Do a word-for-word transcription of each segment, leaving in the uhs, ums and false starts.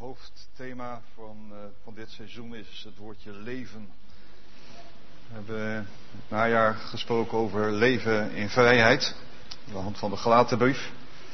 hoofdthema van, uh, van dit seizoen is het woordje leven. We hebben het najaar gesproken over leven in vrijheid, aan de hand van de Galatenbrief.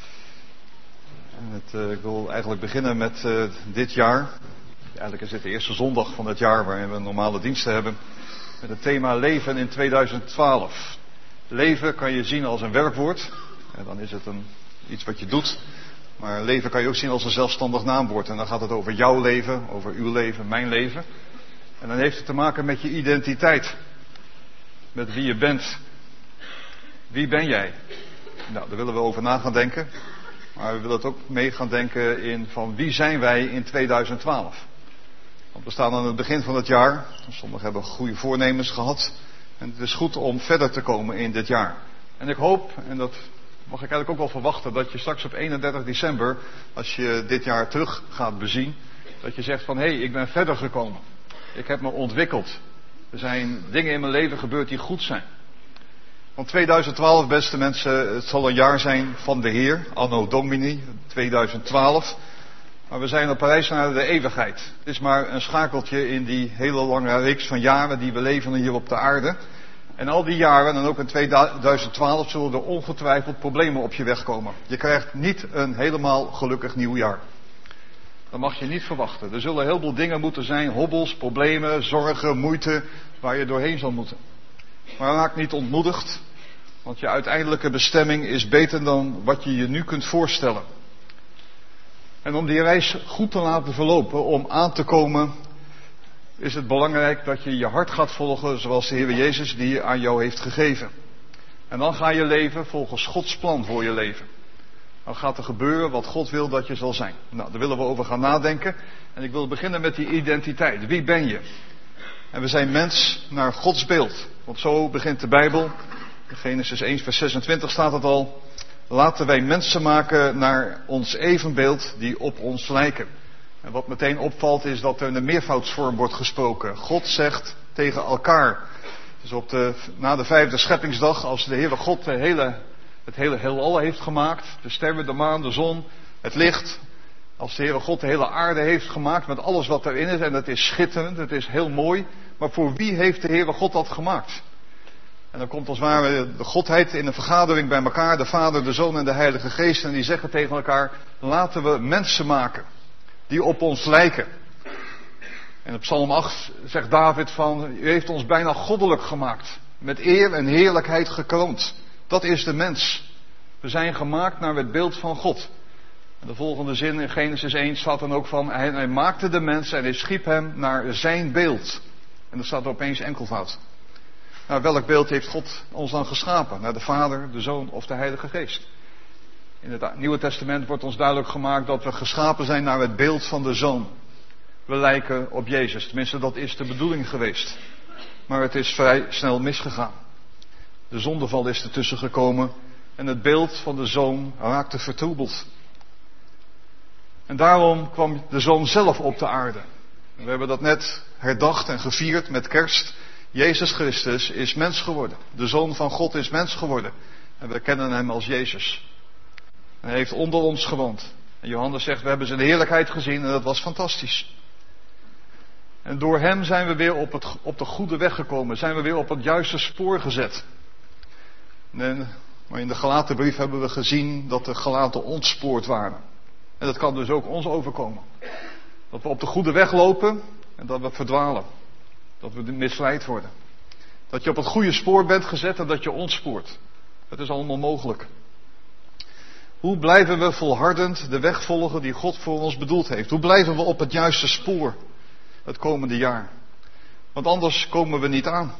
En het, uh, ik wil eigenlijk beginnen met uh, dit jaar. Eigenlijk is dit de eerste zondag van het jaar waarin we normale diensten hebben. Met het thema leven in tweeduizend twaalf. Leven kan je zien als een werkwoord. En dan is het een, iets wat je doet. Maar leven kan je ook zien als een zelfstandig naamwoord. En dan gaat het over jouw leven, over uw leven, mijn leven. En dan heeft het te maken met je identiteit. Met wie je bent. Wie ben jij? Nou, daar willen we over na gaan denken. Maar we willen het ook mee gaan denken in van wie zijn wij in tweeduizend twaalf. Want we staan aan het begin van het jaar. Sommigen hebben goede voornemens gehad. En het is goed om verder te komen in dit jaar. En ik hoop, en dat mag ik eigenlijk ook wel verwachten, dat je straks op eenendertig december, als je dit jaar terug gaat bezien, dat je zegt van, hé, hey, ik ben verder gekomen. Ik heb me ontwikkeld. Er zijn dingen in mijn leven gebeurd die goed zijn. Want tweeduizend twaalf, beste mensen, het zal een jaar zijn van de Heer, anno Domini, tweeduizend twaalf. Maar we zijn op reis naar de eeuwigheid. Het is maar een schakeltje in die hele lange reeks van jaren die we leven hier op de aarde. En al die jaren, en ook in tweeduizend twaalf, zullen er ongetwijfeld problemen op je weg komen. Je krijgt niet een helemaal gelukkig nieuw jaar. Dat mag je niet verwachten. Er zullen heel veel dingen moeten zijn, hobbels, problemen, zorgen, moeite, waar je doorheen zal moeten. Maar raak niet ontmoedigd, want je uiteindelijke bestemming is beter dan wat je je nu kunt voorstellen. En om die reis goed te laten verlopen, om aan te komen, is het belangrijk dat je je hart gaat volgen zoals de Heer Jezus die aan jou heeft gegeven. En dan ga je leven volgens Gods plan voor je leven. Dan gaat er gebeuren wat God wil dat je zal zijn. Nou, daar willen we over gaan nadenken. En ik wil beginnen met die identiteit. Wie ben je? En we zijn mens naar Gods beeld. Want zo begint de Bijbel. In Genesis één vers zesentwintig staat het al. Laten wij mensen maken naar ons evenbeeld die op ons lijken. En wat meteen opvalt is dat er in de meervoudsvorm wordt gesproken. God zegt tegen elkaar. Dus op de, na de vijfde scheppingsdag, als de Heere God de hele, het hele heelal heeft gemaakt. De sterren, de maan, de zon, het licht. Als de Heere God de hele aarde heeft gemaakt met alles wat erin is. En het is schitterend, het is heel mooi. Maar voor wie heeft de Heere God dat gemaakt? En dan komt als het ware de Godheid in een vergadering bij elkaar. De Vader, de Zoon en de Heilige Geest. En die zeggen tegen elkaar, laten we mensen maken. Die op ons lijken. En op Psalm acht zegt David van, u heeft ons bijna goddelijk gemaakt. Met eer en heerlijkheid gekroond. Dat is de mens. We zijn gemaakt naar het beeld van God. En de volgende zin in Genesis één staat dan ook van, hij, hij maakte de mens en hij schiep hem naar zijn beeld. En dan staat er opeens enkelvoud. Nou, welk beeld heeft God ons dan geschapen? Naar de Vader, de Zoon of de Heilige Geest? In het Nieuwe Testament wordt ons duidelijk gemaakt dat we geschapen zijn naar het beeld van de Zoon. We lijken op Jezus. Tenminste, dat is de bedoeling geweest. Maar het is vrij snel misgegaan. De zondeval is ertussen gekomen en het beeld van de Zoon raakte vertroebeld. En daarom kwam de Zoon zelf op de aarde. We hebben dat net herdacht en gevierd met kerst. Jezus Christus is mens geworden. De Zoon van God is mens geworden. En we kennen hem als Jezus. Hij heeft onder ons gewoond. En Johannes zegt, we hebben zijn heerlijkheid gezien en dat was fantastisch. En door hem zijn we weer op, het, op de goede weg gekomen. Zijn we weer op het juiste spoor gezet. En, maar in de Galatenbrief hebben we gezien dat de Galaten ontspoord waren. En dat kan dus ook ons overkomen. Dat we op de goede weg lopen en dat we verdwalen. Dat we misleid worden. Dat je op het goede spoor bent gezet en dat je ontspoort. Dat is allemaal mogelijk. Hoe blijven we volhardend de weg volgen die God voor ons bedoeld heeft? Hoe blijven we op het juiste spoor het komende jaar? Want anders komen we niet aan.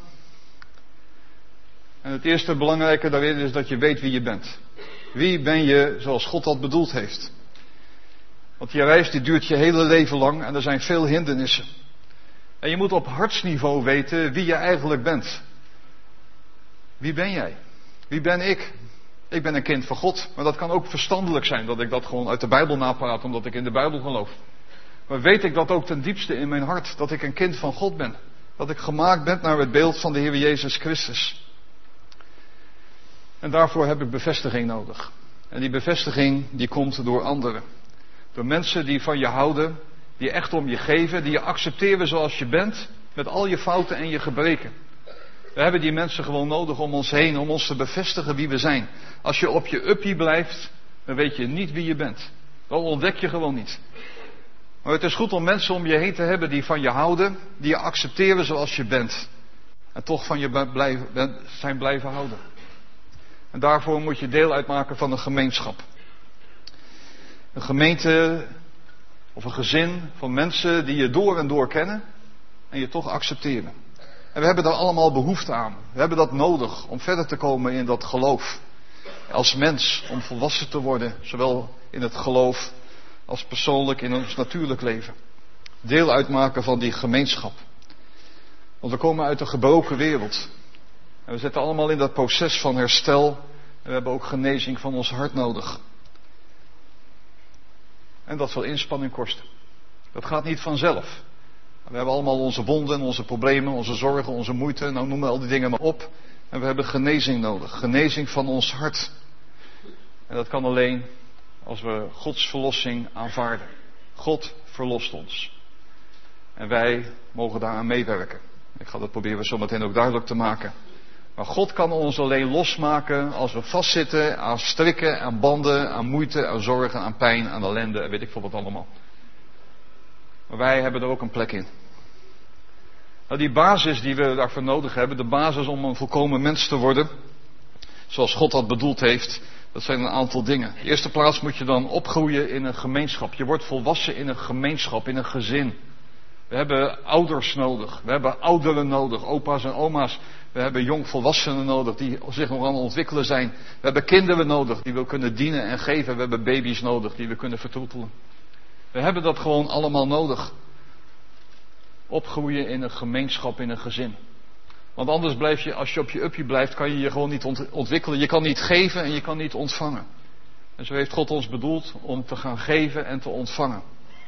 En het eerste belangrijke daarin is dat je weet wie je bent. Wie ben je zoals God dat bedoeld heeft? Want die reis die duurt je hele leven lang en er zijn veel hindernissen. En je moet op hartsniveau weten wie je eigenlijk bent. Wie ben jij? Wie ben ik? Ik ben een kind van God, maar dat kan ook verstandelijk zijn dat ik dat gewoon uit de Bijbel napraat omdat ik in de Bijbel geloof. Maar weet ik dat ook ten diepste in mijn hart, dat ik een kind van God ben. Dat ik gemaakt ben naar het beeld van de Heer Jezus Christus. En daarvoor heb ik bevestiging nodig. En die bevestiging die komt door anderen. Door mensen die van je houden Die echt om je geven, die je accepteren zoals je bent, met al je fouten en je gebreken. We hebben die mensen gewoon nodig om ons heen, om ons te bevestigen wie we zijn. Als je op je uppie blijft, dan weet je niet wie je bent. Dat ontdek je gewoon niet. Maar het is goed om mensen om je heen te hebben die van je houden, die je accepteren zoals je bent. En toch van je blijven, zijn blijven houden. En daarvoor moet je deel uitmaken van een gemeenschap. Een gemeente of een gezin van mensen die je door en door kennen en je toch accepteren. En we hebben daar allemaal behoefte aan. We hebben dat nodig om verder te komen in dat geloof. Als mens, om volwassen te worden, zowel in het geloof als persoonlijk in ons natuurlijk leven. Deel uitmaken van die gemeenschap. Want we komen uit een gebroken wereld. En we zitten allemaal in dat proces van herstel. En we hebben ook genezing van ons hart nodig. En dat zal inspanning kosten. Dat gaat niet vanzelf. We hebben allemaal onze wonden, onze problemen, onze zorgen, onze moeite. Nou, noem al die dingen maar op. En we hebben genezing nodig. Genezing van ons hart. En dat kan alleen als we Gods verlossing aanvaarden. God verlost ons. En wij mogen daaraan meewerken. Ik ga dat proberen zo meteen ook duidelijk te maken. Maar God kan ons alleen losmaken als we vastzitten aan strikken, aan banden, aan moeite, aan zorgen, aan pijn, aan ellende en weet ik veel wat allemaal. Maar wij hebben er ook een plek in. Nou, die basis die we daarvoor nodig hebben, de basis om een volkomen mens te worden, zoals God dat bedoeld heeft, dat zijn een aantal dingen. In de eerste plaats moet je dan opgroeien in een gemeenschap. Je wordt volwassen in een gemeenschap, in een gezin. We hebben ouders nodig. We hebben ouderen nodig, opa's en oma's. We hebben jongvolwassenen nodig die zich nog aan het ontwikkelen zijn. We hebben kinderen nodig die we kunnen dienen en geven. We hebben baby's nodig die we kunnen vertroetelen. We hebben dat gewoon allemaal nodig. Opgroeien in een gemeenschap, in een gezin. Want anders blijf je, als je op je uppie blijft, kan je je gewoon niet ontwikkelen. Je kan niet geven en je kan niet ontvangen. En zo heeft God ons bedoeld om te gaan geven en te ontvangen.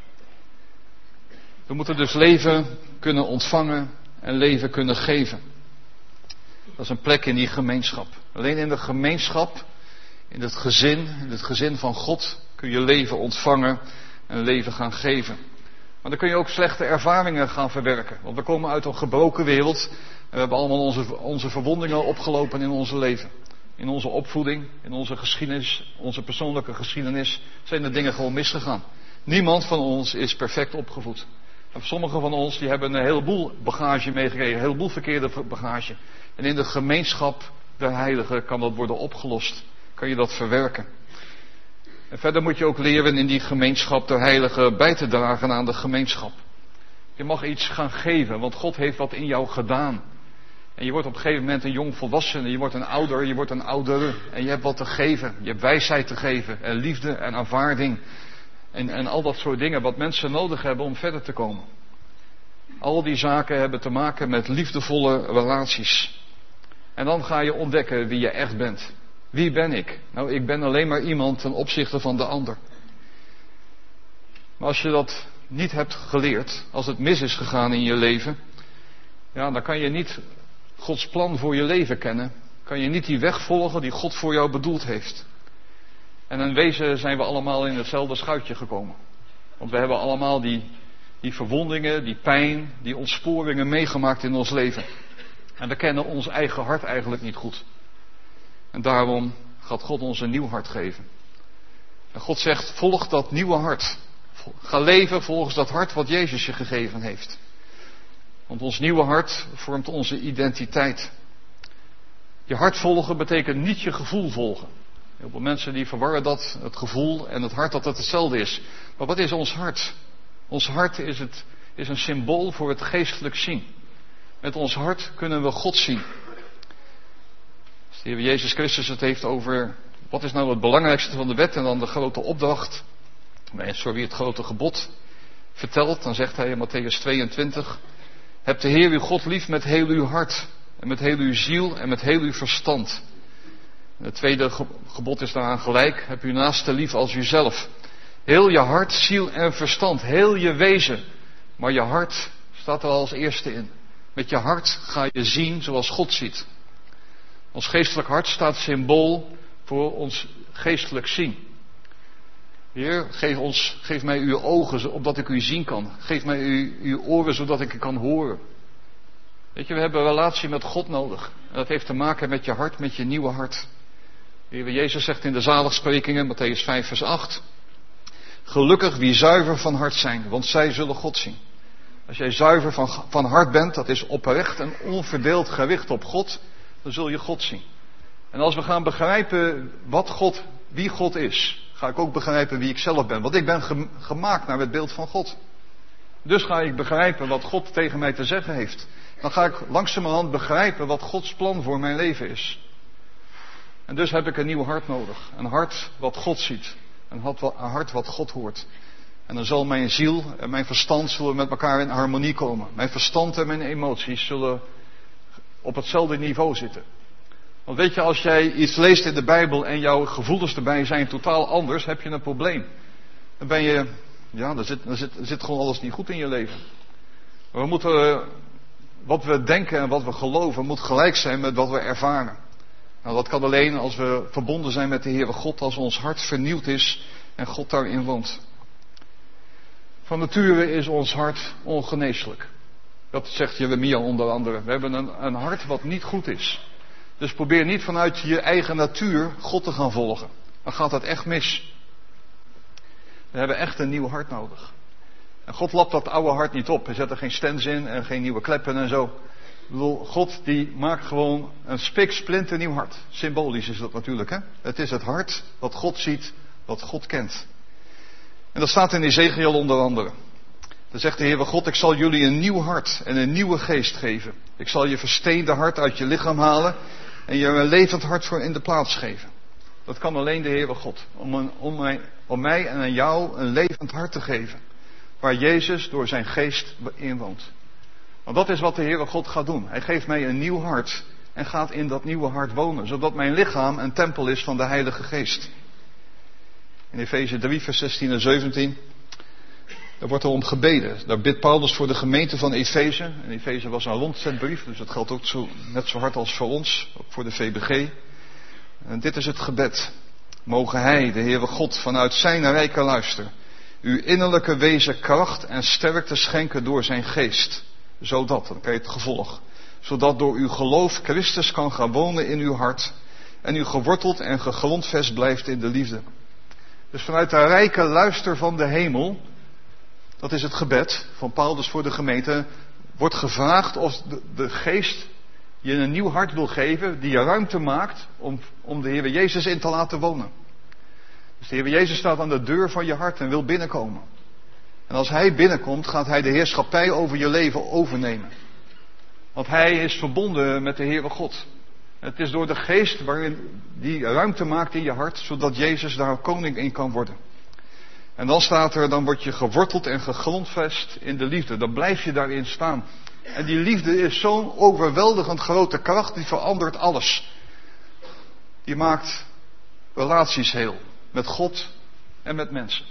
We moeten dus leven kunnen ontvangen en leven kunnen geven. Dat is een plek in die gemeenschap. Alleen in de gemeenschap, in het gezin, in het gezin van God, kun je leven ontvangen en leven gaan geven. Maar dan kun je ook slechte ervaringen gaan verwerken. Want we komen uit een gebroken wereld en we hebben allemaal onze, onze verwondingen opgelopen in ons leven. In onze opvoeding, in onze geschiedenis, onze persoonlijke geschiedenis, zijn er dingen gewoon misgegaan. Niemand van ons is perfect opgevoed. En sommigen van ons die hebben een heleboel bagage meegekregen, een heleboel verkeerde bagage. En in de gemeenschap der heiligen kan dat worden opgelost. Kan je dat verwerken. En verder moet je ook leren in die gemeenschap der heiligen bij te dragen aan de gemeenschap. Je mag iets gaan geven, want God heeft wat in jou gedaan. En je wordt op een gegeven moment een jong volwassene, je wordt een ouder, je wordt een oudere. En je hebt wat te geven. Je hebt wijsheid te geven en liefde en aanvaarding. En, en al dat soort dingen wat mensen nodig hebben om verder te komen. Al die zaken hebben te maken met liefdevolle relaties. En dan ga je ontdekken wie je echt bent. Wie ben ik? Nou, ik ben alleen maar iemand ten opzichte van de ander. Maar als je dat niet hebt geleerd, als het mis is gegaan in je leven, ja, dan kan je niet Gods plan voor je leven kennen. Kan je niet die weg volgen die God voor jou bedoeld heeft. En in wezen zijn we allemaal in hetzelfde schuitje gekomen. Want we hebben allemaal die, die verwondingen, die pijn, die ontsporingen meegemaakt in ons leven. En we kennen ons eigen hart eigenlijk niet goed. En daarom gaat God ons een nieuw hart geven. En God zegt, volg dat nieuwe hart. Ga leven volgens dat hart wat Jezus je gegeven heeft. Want ons nieuwe hart vormt onze identiteit. Je hart volgen betekent niet je gevoel volgen. Heel veel mensen die verwarren dat, het gevoel en het hart, dat het hetzelfde is. Maar wat is ons hart? Ons hart is, het, is een symbool voor het geestelijk zien. Met ons hart kunnen we God zien. Als de Heer Jezus Christus het heeft over wat is nou het belangrijkste van de wet en dan de grote opdracht, sorry, het grote gebod vertelt, dan zegt hij in Mattheüs tweeëntwintig, heb de Heer uw God lief met heel uw hart en met heel uw ziel en met heel uw verstand. En het tweede gebod is daaraan gelijk, heb uw naaste lief als uzelf. Heel je hart, ziel en verstand, heel je wezen, maar je hart staat er als eerste in. Met je hart ga je zien zoals God ziet. Ons geestelijk hart staat symbool voor ons geestelijk zien. Heer, geef, ons, geef mij uw ogen, opdat ik u zien kan. Geef mij uw, uw oren, zodat ik u kan horen. Weet je, we hebben een relatie met God nodig. En dat heeft te maken met je hart, met je nieuwe hart. De Heer Jezus zegt in de zaligsprekingen, Matthäus vijf vers acht. Gelukkig wie zuiver van hart zijn, want zij zullen God zien. Als jij zuiver van, van hart bent, dat is oprecht en onverdeeld gericht op God, dan zul je God zien. En als we gaan begrijpen wat God, wie God is, ga ik ook begrijpen wie ik zelf ben. Want ik ben ge, gemaakt naar het beeld van God. Dus ga ik begrijpen wat God tegen mij te zeggen heeft. Dan ga ik langzamerhand begrijpen wat Gods plan voor mijn leven is. En dus heb ik een nieuw hart nodig. Een hart wat God ziet. Een hart wat God hoort. En dan zal mijn ziel en mijn verstand zullen met elkaar in harmonie komen. Mijn verstand en mijn emoties zullen op hetzelfde niveau zitten. Want weet je, als jij iets leest in de Bijbel en jouw gevoelens erbij zijn totaal anders, heb je een probleem. Dan ben je, ja, dan zit, dan zit, dan zit gewoon alles niet goed in je leven. We moeten, wat we denken en wat we geloven, moet gelijk zijn met wat we ervaren. Nou, dat kan alleen als we verbonden zijn met de Heere God, als ons hart vernieuwd is en God daarin woont. Van nature is ons hart ongeneeslijk. Dat zegt Jeremia onder andere. We hebben een, een hart wat niet goed is. Dus probeer niet vanuit je eigen natuur God te gaan volgen. Dan gaat het echt mis. We hebben echt een nieuw hart nodig. En God lapt dat oude hart niet op. Hij zet er geen stens in en geen nieuwe kleppen en zo. Ik bedoel, God die maakt gewoon een spiksplinternieuw hart. Symbolisch is dat natuurlijk, hè. Het is het hart wat God ziet, wat God kent. En dat staat in Ezekiel onder andere. Dan zegt de Heere God, ik zal jullie een nieuw hart en een nieuwe geest geven. Ik zal je versteende hart uit je lichaam halen en je een levend hart voor in de plaats geven. Dat kan alleen de Heere God. Om, een, om, mij, om mij en aan jou een levend hart te geven. Waar Jezus door zijn geest in woont. Want dat is wat de Heere God gaat doen. Hij geeft mij een nieuw hart en gaat in dat nieuwe hart wonen. Zodat mijn lichaam een tempel is van de Heilige Geest. In Efeze drie vers zestien en zeventien. Daar wordt er om gebeden. Daar bidt Paulus voor de gemeente van Efeze. En Efeze was een rondzetbrief, dus dat geldt ook zo, net zo hard als voor ons, ook voor de V B G. En dit is het gebed. Mogen Hij, de Heere God, vanuit zijn rijke luister, uw innerlijke wezen kracht en sterkte schenken door zijn geest. Zodat, dan krijg je het gevolg. Zodat door uw geloof Christus kan gaan wonen in uw hart. En u geworteld en gegrondvest blijft in de liefde. Dus vanuit de rijke luister van de hemel, dat is het gebed van Paulus voor de gemeente, wordt gevraagd of de, de geest je een nieuw hart wil geven, die je ruimte maakt om, om de Heer Jezus in te laten wonen. Dus de Heer Jezus staat aan de deur van je hart en wil binnenkomen. En als Hij binnenkomt, gaat Hij de heerschappij over je leven overnemen. Want Hij is verbonden met de Heere God. Het is door de geest waarin die ruimte maakt in je hart, zodat Jezus daar koning in kan worden. En dan staat er, dan word je geworteld en gegrondvest in de liefde. Dan blijf je daarin staan. En die liefde is zo'n overweldigend grote kracht, die verandert alles. Die maakt relaties heel. Met God en met mensen.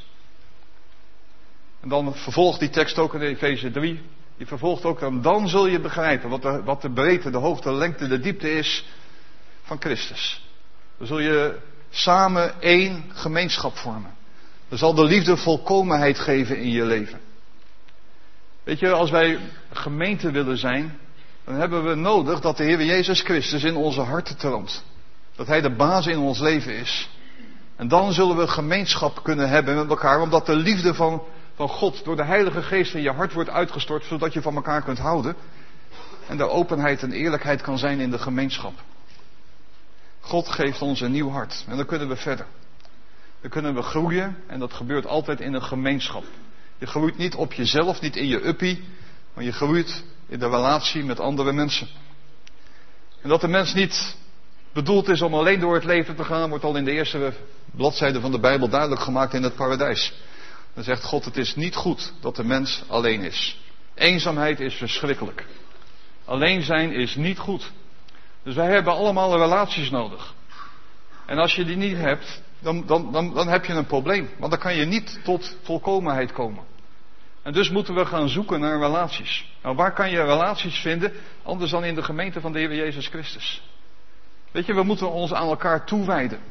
En dan vervolgt die tekst ook in Efeze drie. Die vervolgt ook, dan, dan zul je begrijpen wat de, wat de breedte, de hoogte, de lengte, de diepte is van Christus. Dan zul je samen één gemeenschap vormen. Dan zal de liefde volkomenheid geven in je leven. Weet je, als wij gemeente willen zijn, dan hebben we nodig dat de Heer Jezus Christus in onze harten troont. Dat Hij de baas in ons leven is. En dan zullen we gemeenschap kunnen hebben met elkaar, omdat de liefde van, van God door de Heilige Geest in je hart wordt uitgestort, zodat je van elkaar kunt houden. En de openheid en eerlijkheid kan zijn in de gemeenschap. God geeft ons een nieuw hart. En dan kunnen we verder. Dan kunnen we groeien en dat gebeurt altijd in een gemeenschap. Je groeit niet op jezelf, niet in je uppie, maar je groeit in de relatie met andere mensen. En dat de mens niet bedoeld is om alleen door het leven te gaan, wordt al in de eerste bladzijde van de Bijbel duidelijk gemaakt in het paradijs. Dan zegt God, het is niet goed dat de mens alleen is. Eenzaamheid is verschrikkelijk. Alleen zijn is niet goed. Dus wij hebben allemaal relaties nodig. En als je die niet hebt, dan, dan, dan, dan heb je een probleem. Want dan kan je niet tot volkomenheid komen. En dus moeten we gaan zoeken naar relaties. Nou, waar kan je relaties vinden, anders dan in de gemeente van de Heer Jezus Christus? Weet je, we moeten ons aan elkaar toewijden.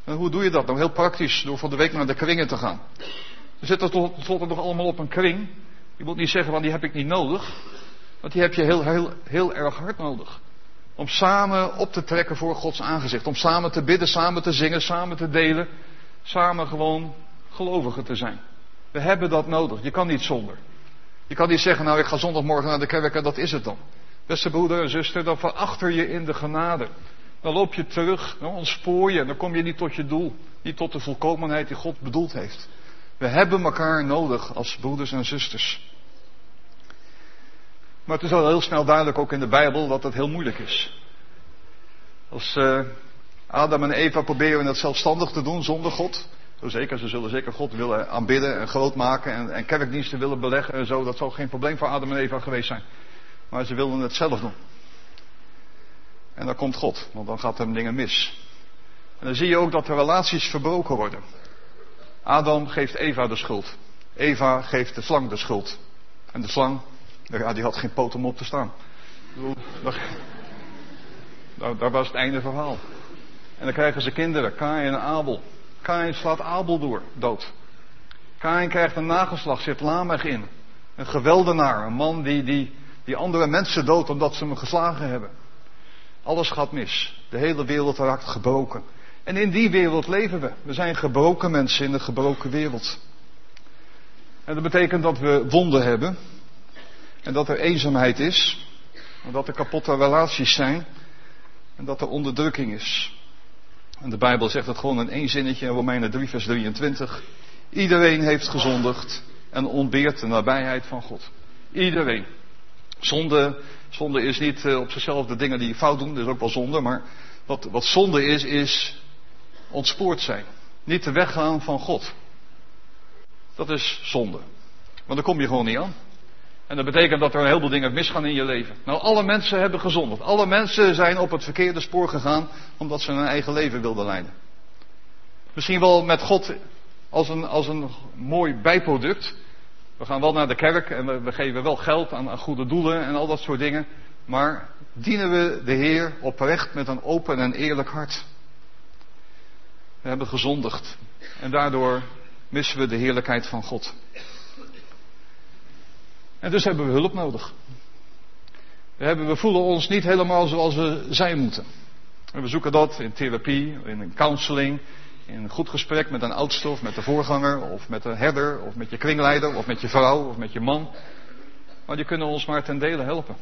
En hoe doe je dat? Nou, heel praktisch, door van de week naar de kringen te gaan. We zitten tenslotte nog allemaal op een kring. Je moet niet zeggen, van die heb ik niet nodig. Want die heb je heel, heel, heel erg hard nodig. Om samen op te trekken voor Gods aangezicht. Om samen te bidden, samen te zingen, samen te delen. Samen gewoon gelovigen te zijn. We hebben dat nodig. Je kan niet zonder. Je kan niet zeggen, nou ik ga zondagmorgen naar de kerk en dat is het dan. Beste broeder en zuster, dan verachter je in de genade. Dan loop je terug, dan ontspoor je en dan kom je niet tot je doel. Niet tot de volkomenheid die God bedoeld heeft. We hebben elkaar nodig als broeders en zusters. Maar het is al heel snel duidelijk ook in de Bijbel dat het heel moeilijk is. Als uh, Adam en Eva proberen het zelfstandig te doen zonder God. Zo zeker, ze zullen zeker God willen aanbidden en groot maken en, en kerkdiensten willen beleggen en zo. Dat zal geen probleem voor Adam en Eva geweest zijn. Maar ze wilden het zelf doen. En dan komt God, want dan gaat er dingen mis. En dan zie je ook dat de relaties verbroken worden. Adam geeft Eva de schuld. Eva geeft de slang de schuld. En de slang, ja, die had geen poot om op te staan. Daar, daar was het einde verhaal. En dan krijgen ze kinderen, Kain en Abel. Kain slaat Abel door, dood. Kain krijgt een nageslacht, zit Lamech in. Een geweldenaar, een man die, die, die andere mensen doodt omdat ze hem geslagen hebben. Alles gaat mis. De hele wereld raakt gebroken. En in die wereld leven we. We zijn gebroken mensen in een gebroken wereld. En dat betekent dat we wonden hebben. En dat er eenzaamheid is. En dat er kapotte relaties zijn. En dat er onderdrukking is. En de Bijbel zegt het gewoon in één zinnetje in Romeinen drie vers drieëntwintig. Iedereen heeft gezondigd en ontbeert de nabijheid van God. Iedereen. Zonde, zonde is niet uh, op zichzelf de dingen die je fout doet, dat is ook wel zonde. Maar wat, wat zonde is, is ontspoord zijn. Niet de weg gaan van God. Dat is zonde. Want dan kom je gewoon niet aan. En dat betekent dat er een heleboel dingen misgaan in je leven. Nou, alle mensen hebben gezondigd. Alle mensen zijn op het verkeerde spoor gegaan omdat ze hun eigen leven wilden leiden. Misschien wel met God als een, als een mooi bijproduct. We gaan wel naar de kerk en we, we geven wel geld aan, aan goede doelen en al dat soort dingen. Maar dienen we de Heer oprecht met een open en eerlijk hart. We hebben gezondigd. En daardoor missen we de heerlijkheid van God. En dus hebben we hulp nodig. We, hebben, we voelen ons niet helemaal zoals we zijn moeten. En we zoeken dat in therapie, in counseling, in een goed gesprek met een oudste of met de voorganger, of met een herder, of met je kringleider, of met je vrouw, of met je man. Maar die kunnen ons maar ten dele helpen.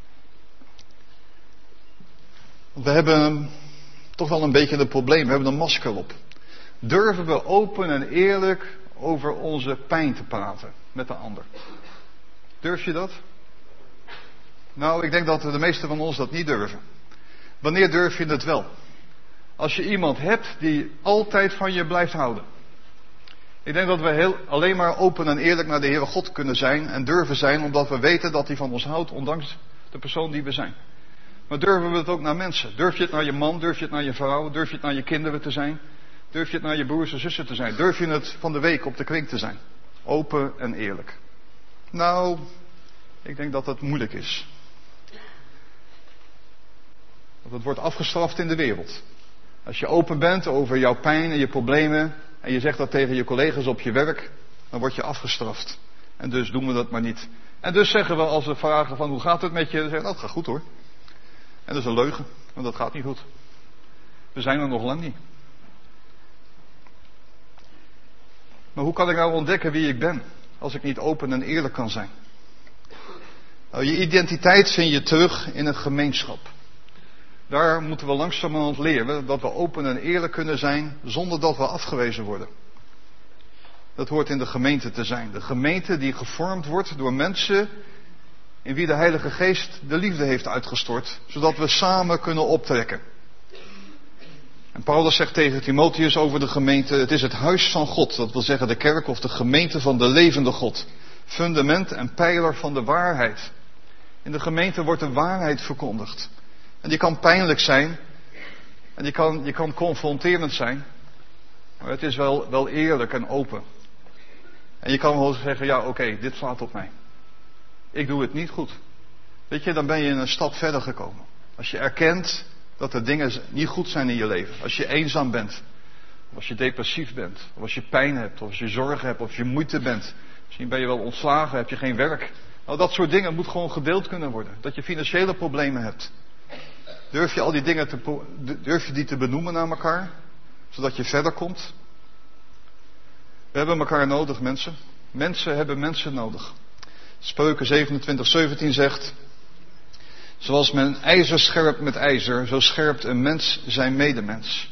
We hebben toch wel een beetje een probleem, we hebben een masker op. Durven we open en eerlijk over onze pijn te praten met de ander? Durf je dat? Nou, ik denk dat de meesten van ons dat niet durven. Wanneer durf je het wel? Als je iemand hebt die altijd van je blijft houden. Ik denk dat we heel, alleen maar open en eerlijk naar de Heere God kunnen zijn en durven zijn, omdat we weten dat hij van ons houdt, ondanks de persoon die we zijn. Maar durven we het ook naar mensen? Durf je het naar je man? Durf je het naar je vrouw? Durf je het naar je kinderen te zijn? Durf je het naar je broers en zussen te zijn? Durf je het van de week op de kring te zijn? Open en eerlijk. Nou, ik denk dat het moeilijk is. Want het wordt afgestraft in de wereld. Als je open bent over jouw pijn en je problemen en je zegt dat tegen je collega's op je werk, dan word je afgestraft. En dus doen we dat maar niet. En dus zeggen we als we vragen van hoe gaat het met je, dan zeggen we, nou, het gaat goed hoor. En dat is een leugen, want dat gaat niet goed. We zijn er nog lang niet. Maar hoe kan ik nou ontdekken wie ik ben, als ik niet open en eerlijk kan zijn? Nou, je identiteit vind je terug in een gemeenschap. Daar moeten we langzamerhand leren dat we open en eerlijk kunnen zijn zonder dat we afgewezen worden. Dat hoort in de gemeente te zijn. De gemeente die gevormd wordt door mensen in wie de Heilige Geest de liefde heeft uitgestort, zodat we samen kunnen optrekken. En Paulus zegt tegen Timotheus over de gemeente, het is het huis van God, dat wil zeggen de kerk of de gemeente van de levende God. Fundament en pijler van de waarheid. In de gemeente wordt de waarheid verkondigd. En die kan pijnlijk zijn. En die kan, die kan confronterend zijn. Maar het is wel, wel eerlijk en open. En je kan wel zeggen, ja oké, okay, dit slaat op mij. Ik doe het niet goed. Weet je, dan ben je een stap verder gekomen. Als je erkent dat er dingen niet goed zijn in je leven. Als je eenzaam bent. Of als je depressief bent. Of als je pijn hebt. Of als je zorgen hebt. Of je moeite bent. Misschien ben je wel ontslagen. Heb je geen werk. Nou, dat soort dingen moet gewoon gedeeld kunnen worden. Dat je financiële problemen hebt. Durf je al die dingen te, durf je die te benoemen naar elkaar? Zodat je verder komt. We hebben elkaar nodig, mensen. Mensen hebben mensen nodig. Spreuken zevenentwintig zeventien zegt: zoals men ijzer scherpt met ijzer, zo scherpt een mens zijn medemens.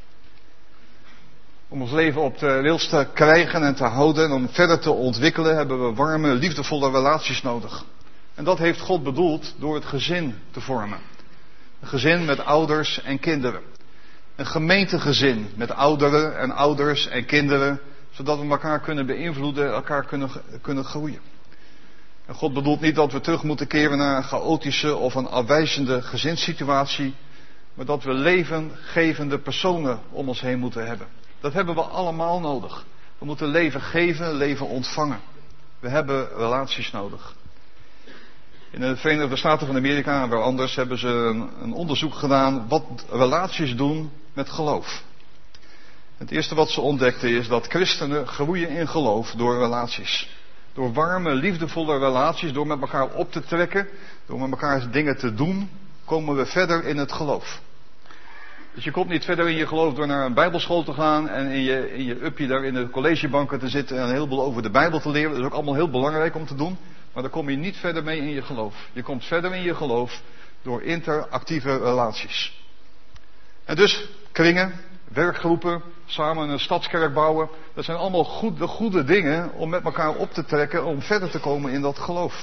Om ons leven op de rails te krijgen en te houden en om verder te ontwikkelen, hebben we warme, liefdevolle relaties nodig. En dat heeft God bedoeld door het gezin te vormen. Een gezin met ouders en kinderen. Een gemeentegezin met ouderen en ouders en kinderen, zodat we elkaar kunnen beïnvloeden, elkaar kunnen, kunnen groeien. En God bedoelt niet dat we terug moeten keren naar een chaotische of een afwijzende gezinssituatie, maar dat we levengevende personen om ons heen moeten hebben. Dat hebben we allemaal nodig. We moeten leven geven, leven ontvangen. We hebben relaties nodig. In de Verenigde Staten van Amerika en waar anders hebben ze een, een onderzoek gedaan wat relaties doen met geloof. Het eerste wat ze ontdekten is dat christenen groeien in geloof door relaties. Door warme, liefdevolle relaties, door met elkaar op te trekken, door met elkaar dingen te doen, komen we verder in het geloof. Dus je komt niet verder in je geloof door naar een bijbelschool te gaan en in je, in je uppie daar in de collegebanken te zitten en een heleboel over de Bijbel te leren. Dat is ook allemaal heel belangrijk om te doen, maar daar kom je niet verder mee in je geloof. Je komt verder in je geloof door interactieve relaties. En dus kringen, werkgroepen, samen een stadskerk bouwen, dat zijn allemaal goed, de goede dingen om met elkaar op te trekken, om verder te komen in dat geloof.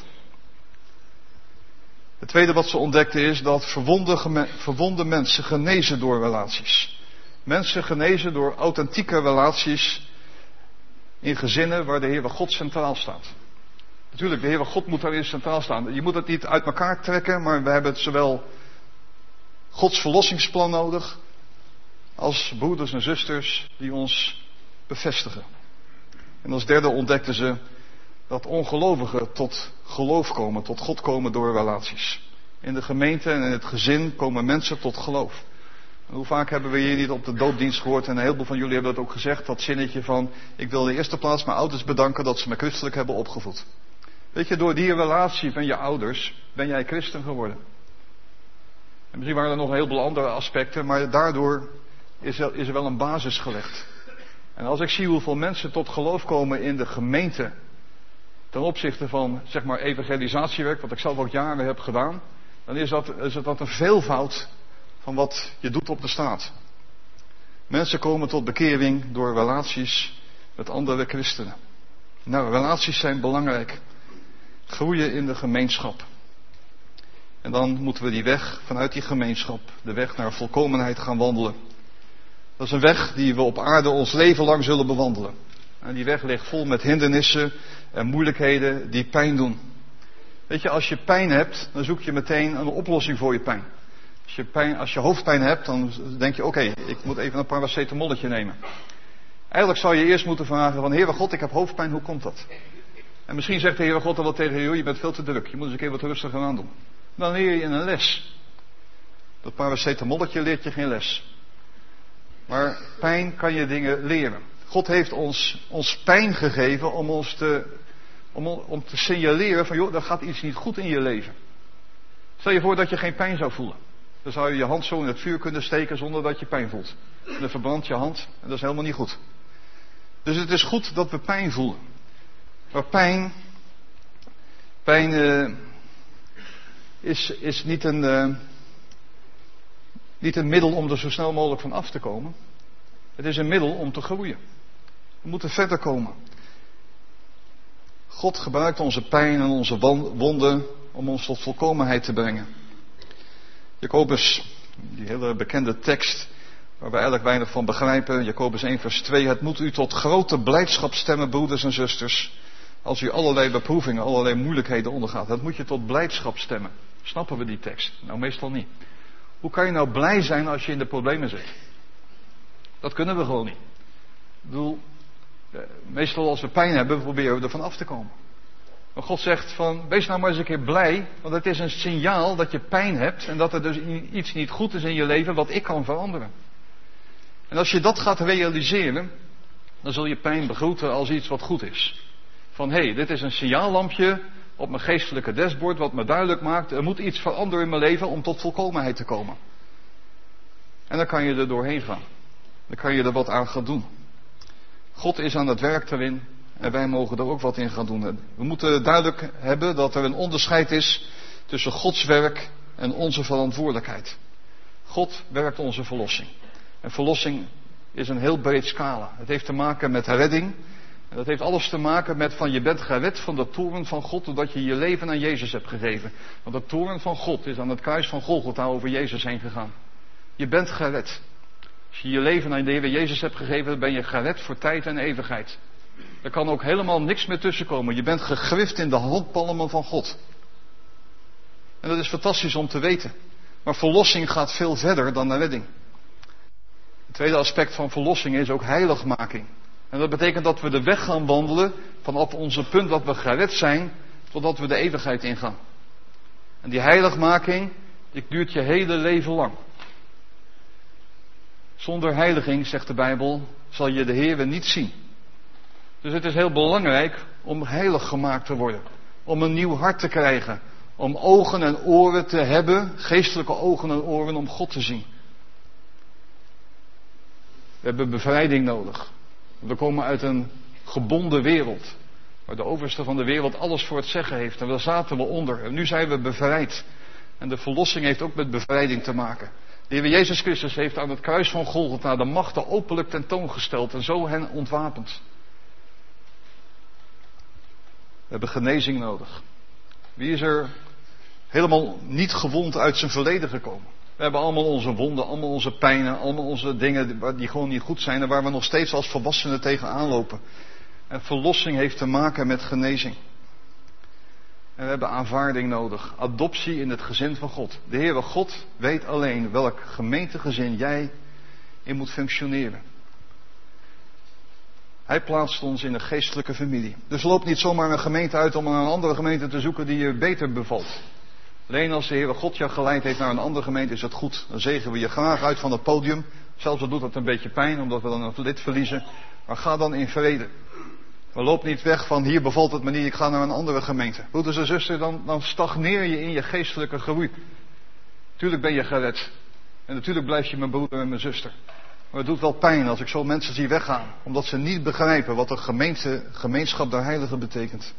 Het tweede wat ze ontdekten is dat verwonde, verwonde mensen genezen door relaties. Mensen genezen door authentieke relaties in gezinnen waar de Heere God centraal staat. Natuurlijk, de Heere God moet daarin centraal staan. Je moet het niet uit elkaar trekken, maar we hebben zowel Gods verlossingsplan nodig als broeders en zusters die ons bevestigen. En als derde ontdekten ze dat ongelovigen tot geloof komen, tot God komen door relaties. In de gemeente en in het gezin komen mensen tot geloof. En hoe vaak hebben we hier niet op de doopdienst gehoord, en een heleboel van jullie hebben dat ook gezegd, dat zinnetje van: ik wil in de eerste plaats mijn ouders bedanken dat ze me christelijk hebben opgevoed. Weet je, door die relatie van je ouders ben jij christen geworden. En misschien waren er nog een heleboel andere aspecten, maar daardoor is er, is er wel een basis gelegd. En als ik zie hoeveel mensen tot geloof komen in de gemeente, ten opzichte van, zeg maar, evangelisatiewerk, wat ik zelf ook jaren heb gedaan, dan is dat, is dat een veelvoud van wat je doet op de straat. Mensen komen tot bekering door relaties met andere christenen. Nou, relaties zijn belangrijk. Groeien in de gemeenschap. En dan moeten we die weg vanuit die gemeenschap, de weg naar volkomenheid, gaan wandelen. Dat is een weg die we op aarde ons leven lang zullen bewandelen. En die weg ligt vol met hindernissen en moeilijkheden die pijn doen. Weet je, als je pijn hebt, dan zoek je meteen een oplossing voor je pijn. Als je, pijn, als je hoofdpijn hebt, dan denk je: oké, okay, ik moet even een paracetamolletje nemen. Eigenlijk zou je eerst moeten vragen van: Heere God, ik heb hoofdpijn, hoe komt dat? En misschien zegt de Heere God dan wel tegen je: je bent veel te druk, je moet eens een keer wat rustiger aan doen. Dan leer je in een les. Dat paracetamolletje leert je geen les. Maar pijn kan je dingen leren. God heeft ons, ons pijn gegeven om ons te, om, om te signaleren van: joh, er gaat iets niet goed in je leven. Stel je voor dat je geen pijn zou voelen. Dan zou je je hand zo in het vuur kunnen steken zonder dat je pijn voelt. En dan verbrandt je hand en dat is helemaal niet goed. Dus het is goed dat we pijn voelen. Maar pijn, pijn uh, is, is niet, een, uh, niet een middel om er zo snel mogelijk van af te komen. Het is een middel om te groeien. We moeten verder komen. God gebruikt onze pijn en onze wonden om ons tot volkomenheid te brengen. Jacobus, die hele bekende tekst waar we eigenlijk weinig van begrijpen. Jacobus één vers twee. Het moet u tot grote blijdschap stemmen, broeders en zusters, als u allerlei beproevingen, allerlei moeilijkheden ondergaat. Dat moet je tot blijdschap stemmen. Snappen we die tekst? Nou, meestal niet. Hoe kan je nou blij zijn als je in de problemen zit? Dat kunnen we gewoon niet. Ik bedoel, meestal als we pijn hebben, proberen we er van af te komen. Maar God zegt van: wees nou maar eens een keer blij, want het is een signaal dat je pijn hebt en dat er dus iets niet goed is in je leven wat ik kan veranderen. En als je dat gaat realiseren, dan zul je pijn begroeten als iets wat goed is. Van hé, hey, dit is een signaallampje op mijn geestelijke dashboard wat me duidelijk maakt, er moet iets veranderen in mijn leven om tot volkomenheid te komen. En dan kan je er doorheen gaan. Dan kan je er wat aan gaan doen. God is aan het werk daarin en wij mogen er ook wat in gaan doen. We moeten duidelijk hebben dat er een onderscheid is tussen Gods werk en onze verantwoordelijkheid. God werkt onze verlossing. En verlossing is een heel breed scala. Het heeft te maken met redding. En dat heeft alles te maken met van je bent gered van de toorn van God doordat je je leven aan Jezus hebt gegeven. Want de toorn van God is aan het kruis van Golgotha over Jezus heen gegaan. Je bent gered. Als je je leven aan de Heer Jezus hebt gegeven, dan ben je gered voor tijd en eeuwigheid. Er kan ook helemaal niks meer tussenkomen. Je bent gegrift in de handpalmen van God. En dat is fantastisch om te weten. Maar verlossing gaat veel verder dan de redding. Het tweede aspect van verlossing is ook heiligmaking. En dat betekent dat we de weg gaan wandelen vanaf onze punt dat we gered zijn, totdat we de eeuwigheid ingaan. En die heiligmaking, die duurt je hele leven lang. Zonder heiliging, zegt de Bijbel, zal je de Heer niet zien. Dus het is heel belangrijk om heilig gemaakt te worden. Om een nieuw hart te krijgen. Om ogen en oren te hebben, geestelijke ogen en oren om God te zien. We hebben bevrijding nodig. We komen uit een gebonden wereld. Waar de overste van de wereld alles voor het zeggen heeft. En daar zaten we onder. En nu zijn we bevrijd. En de verlossing heeft ook met bevrijding te maken. De Heer Jezus Christus heeft aan het kruis van Golgotha de machten openlijk tentoongesteld. En zo hen ontwapend. We hebben genezing nodig. Wie is er helemaal niet gewond uit zijn verleden gekomen? We hebben allemaal onze wonden, allemaal onze pijnen, allemaal onze dingen die gewoon niet goed zijn en waar we nog steeds als volwassenen tegenaan lopen. En verlossing heeft te maken met genezing. En we hebben aanvaarding nodig. Adoptie in het gezin van God. De Heere God weet alleen welk gemeentegezin jij in moet functioneren. Hij plaatst ons in een geestelijke familie. Dus loop niet zomaar een gemeente uit om een andere gemeente te zoeken die je beter bevalt. Alleen als de Heere God je geleid heeft naar een andere gemeente is het goed. Dan zegen we je graag uit van het podium. Zelfs al doet dat een beetje pijn omdat we dan een lid verliezen. Maar ga dan in vrede. Maar loop niet weg van hier bevalt het me niet, ik ga naar een andere gemeente. Broeders en zusters, dan, dan stagneer je in je geestelijke groei. Tuurlijk ben je gered. En natuurlijk blijf je mijn broeder en mijn zuster. Maar het doet wel pijn als ik zo mensen zie weggaan. Omdat ze niet begrijpen wat een gemeente, gemeenschap der heiligen betekent.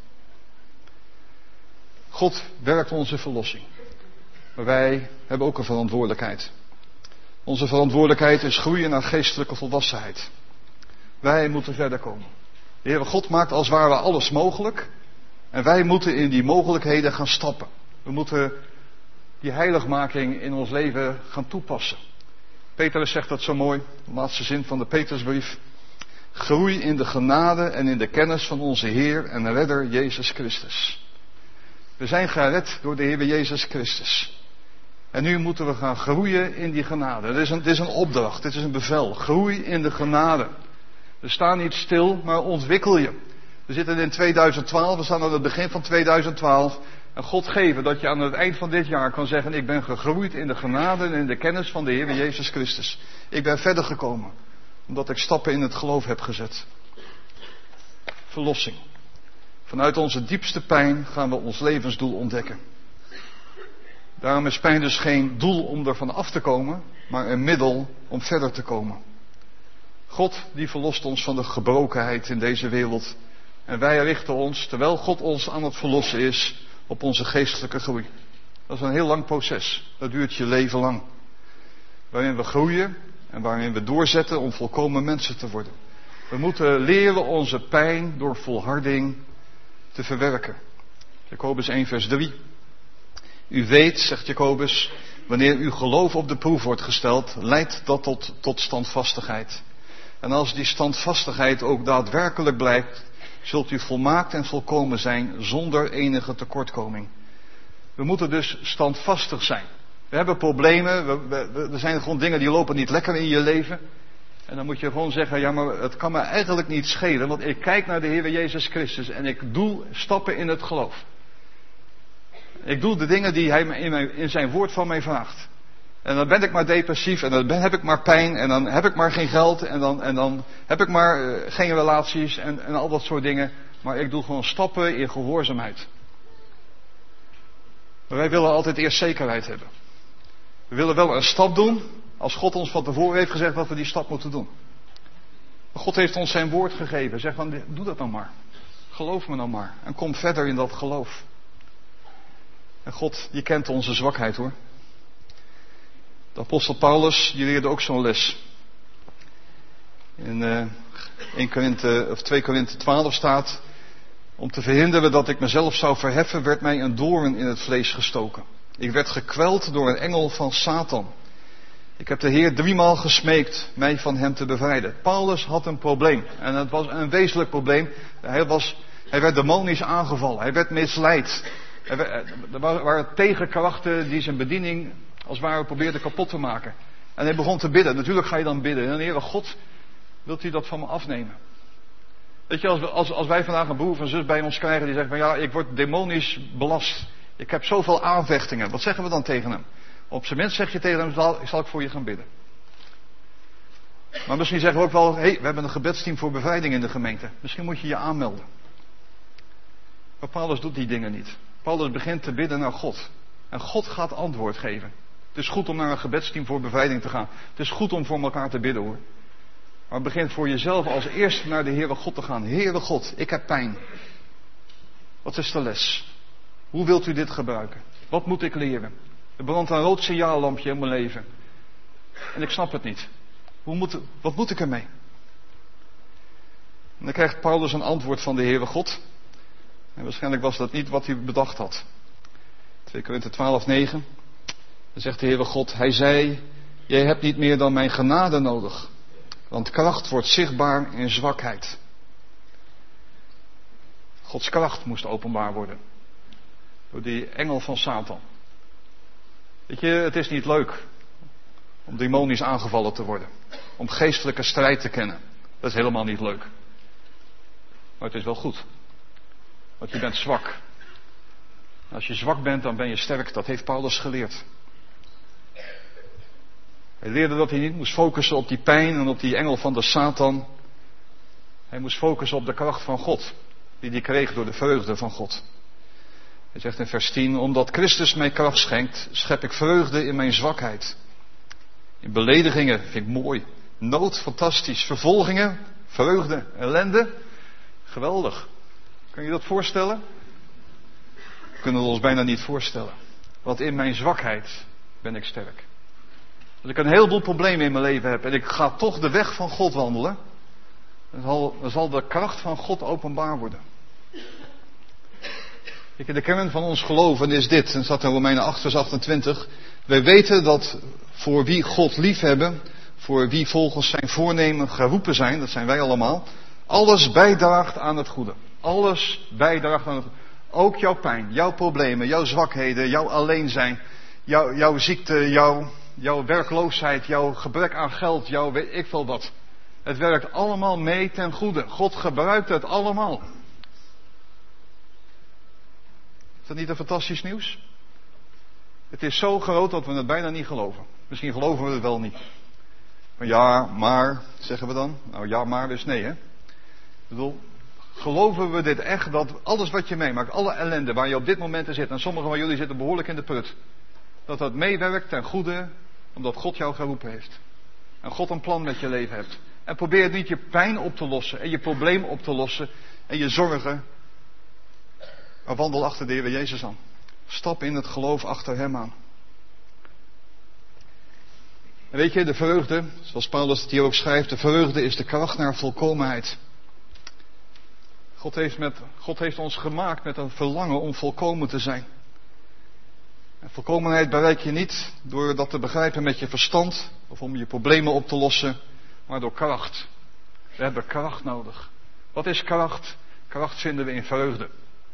God werkt onze verlossing. Maar wij hebben ook een verantwoordelijkheid. Onze verantwoordelijkheid is groeien naar geestelijke volwassenheid. Wij moeten verder komen. De Heere God maakt als het ware alles mogelijk. En wij moeten in die mogelijkheden gaan stappen. We moeten die heiligmaking in ons leven gaan toepassen. Petrus zegt dat zo mooi, de laatste zin van de Petrusbrief. Groei in de genade en in de kennis van onze Heer en Redder Jezus Christus. We zijn gered door de Heer Jezus Christus. En nu moeten we gaan groeien in die genade. Het is een, het is een opdracht, het is een bevel. Groei in de genade. We staan niet stil, maar ontwikkel je. We zitten in tweeduizend twaalf, we staan aan het begin van tweeduizend twaalf. En God geven dat je aan het eind van dit jaar kan zeggen, ik ben gegroeid in de genade en in de kennis van de Heer Jezus Christus. Ik ben verder gekomen, omdat ik stappen in het geloof heb gezet. Verlossing. Vanuit onze diepste pijn gaan we ons levensdoel ontdekken. Daarom is pijn dus geen doel om ervan af te komen, maar een middel om verder te komen. God die verlost ons van de gebrokenheid in deze wereld. En wij richten ons, terwijl God ons aan het verlossen is, op onze geestelijke groei. Dat is een heel lang proces. Dat duurt je leven lang. Waarin we groeien en waarin we doorzetten om volkomen mensen te worden. We moeten leren onze pijn door volharding te verwerken. Jacobus één vers drie. U weet, zegt Jacobus, wanneer uw geloof op de proef wordt gesteld, leidt dat tot, tot standvastigheid. En als die standvastigheid ook daadwerkelijk blijkt, zult u volmaakt en volkomen zijn zonder enige tekortkoming. We moeten dus standvastig zijn. We hebben problemen, we, we, er zijn gewoon dingen die lopen niet lekker in je leven. En dan moet je gewoon zeggen, ja maar het kan me eigenlijk niet schelen, want ik kijk naar de Heer Jezus Christus en ik doe stappen in het geloof. Ik doe de dingen die Hij in, mijn, in zijn woord van mij vraagt. En dan ben ik maar depressief en dan ben, heb ik maar pijn en dan heb ik maar geen geld en dan, en dan heb ik maar uh, geen relaties en, en al dat soort dingen. Maar ik doe gewoon stappen in gehoorzaamheid. Maar wij willen altijd eerst zekerheid hebben. We willen wel een stap doen als God ons van tevoren heeft gezegd dat we die stap moeten doen. Maar God heeft ons zijn woord gegeven. Zeg van, doe dat nou maar. Geloof me nou maar. En kom verder in dat geloof. En God, die kent onze zwakheid hoor. De apostel Paulus, die leerde ook zo'n les. In uh, één Korinthe, of twee Korinthe twaalf staat: om te verhinderen dat ik mezelf zou verheffen, werd mij een doorn in het vlees gestoken. Ik werd gekweld door een engel van Satan. Ik heb de Heer driemaal gesmeekt mij van hem te bevrijden. Paulus had een probleem. En het was een wezenlijk probleem. Hij, was, hij werd demonisch aangevallen. Hij werd misleid. Er waren tegenkrachten die zijn bediening als het ware probeerden kapot te maken. En hij begon te bidden. Natuurlijk ga je dan bidden. En Heere God, wilt u dat van me afnemen? Weet je, als, we, als, als wij vandaag een broer of een zus bij ons krijgen die zegt van ja, ik word demonisch belast. Ik heb zoveel aanvechtingen. Wat zeggen we dan tegen hem? Op zijn minst zeg je tegen hem, zal, zal ik voor je gaan bidden. Maar misschien zeggen we ook wel, hé, hey, we hebben een gebedsteam voor bevrijding in de gemeente. Misschien moet je je aanmelden. Maar Paulus doet die dingen niet. Paulus begint te bidden naar God. En God gaat antwoord geven. Het is goed om naar een gebedsteam voor bevrijding te gaan. Het is goed om voor elkaar te bidden hoor. Maar begin voor jezelf als eerste naar de Heere God te gaan. Heere God, ik heb pijn. Wat is de les? Hoe wilt u dit gebruiken? Wat moet ik leren? Er brandt een rood signaallampje in mijn leven. En ik snap het niet. Hoe moet, wat moet ik ermee? En dan krijgt Paulus een antwoord van de Heere God. En waarschijnlijk was dat niet wat hij bedacht had. twee Korinthe twaalf negen. Dan zegt de Heere God, hij zei, jij hebt niet meer dan mijn genade nodig. Want kracht wordt zichtbaar in zwakheid. Gods kracht moest openbaar worden. Door die engel van Satan. Weet je, het is niet leuk om demonisch aangevallen te worden. Om geestelijke strijd te kennen. Dat is helemaal niet leuk. Maar het is wel goed. Want je bent zwak. En als je zwak bent, dan ben je sterk. Dat heeft Paulus geleerd. Hij leerde dat hij niet moest focussen op die pijn en op die engel van de Satan. Hij moest focussen op de kracht van God. Die hij kreeg door de vreugde van God. Hij zegt in vers tien, omdat Christus mij kracht schenkt, schep ik vreugde in mijn zwakheid. In beledigingen vind ik mooi. Nood, fantastisch. Vervolgingen, vreugde, ellende. Geweldig. Kun je dat voorstellen? We kunnen het ons bijna niet voorstellen. Want in mijn zwakheid ben ik sterk. Als ik een heleboel problemen in mijn leven heb en ik ga toch de weg van God wandelen, dan zal, dan zal de kracht van God openbaar worden. De kern van ons geloven is dit, en staat in Romeinen acht vers achtentwintig. Wij weten dat voor wie God liefhebben, voor wie volgens zijn voornemen geroepen zijn, dat zijn wij allemaal, alles bijdraagt aan het goede. Alles bijdraagt aan het goede. Ook jouw pijn, jouw problemen, jouw zwakheden, jouw alleen zijn, jouw, jouw ziekte, jouw, jouw werkloosheid, jouw gebrek aan geld, jouw weet ik veel wat. Het werkt allemaal mee ten goede. God gebruikt het allemaal. Is dat niet een fantastisch nieuws? Het is zo groot dat we het bijna niet geloven. Misschien geloven we het wel niet. Maar ja, maar, zeggen we dan? Nou ja, maar dus nee hè. Ik bedoel, geloven we dit echt, dat alles wat je meemaakt, alle ellende waar je op dit moment in zit, en sommigen van jullie zitten behoorlijk in de put, dat dat meewerkt ten goede, omdat God jou geroepen heeft. En God een plan met je leven hebt. En probeer niet je pijn op te lossen, en je probleem op te lossen, en je zorgen. Maar wandel achter de Heer Jezus aan. Stap in het geloof achter hem aan. En weet je, de vreugde, zoals Paulus het hier ook schrijft, de vreugde is de kracht naar volkomenheid. God heeft, met, God heeft ons gemaakt met een verlangen om volkomen te zijn. En volkomenheid bereik je niet door dat te begrijpen met je verstand, of om je problemen op te lossen, maar door kracht. We hebben kracht nodig. Wat is kracht? Kracht vinden we in vreugde.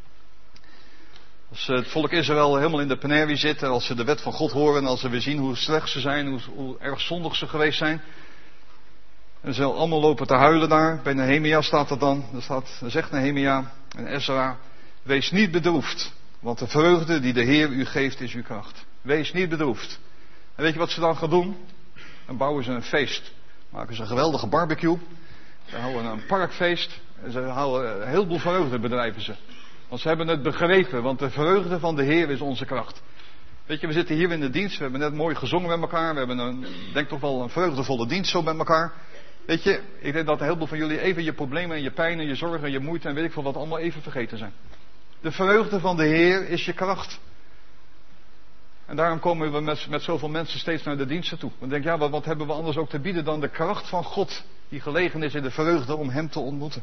Als het volk Israël helemaal in de penerie zit, en als ze de wet van God horen, en als ze weer zien hoe slecht ze zijn, hoe, hoe erg zondig ze geweest zijn. En ze allemaal lopen te huilen daar. Bij Nehemia staat er dan, er staat, er zegt Nehemia en Ezra, wees niet bedroefd, want de vreugde die de Heer u geeft is uw kracht. Wees niet bedroefd, En weet je wat ze dan gaan doen? Dan bouwen ze een feest. Maken ze een geweldige barbecue. Ze houden een parkfeest. En ze houden een heleboel vreugde, bedrijven ze. Want ze hebben het begrepen, want de vreugde van de Heer is onze kracht. Weet je, we zitten hier in de dienst, we hebben net mooi gezongen met elkaar. We hebben een, denk toch wel een vreugdevolle dienst zo met elkaar. Weet je, ik denk dat een heleboel van jullie even je problemen en je pijn en je zorgen en je moeite en weet ik veel wat allemaal even vergeten zijn. De vreugde van de Heer is je kracht. En daarom komen we met, met zoveel mensen steeds naar de diensten toe. Dan denk ik, ja, wat, wat hebben we anders ook te bieden dan de kracht van God, die gelegen is in de vreugde om Hem te ontmoeten.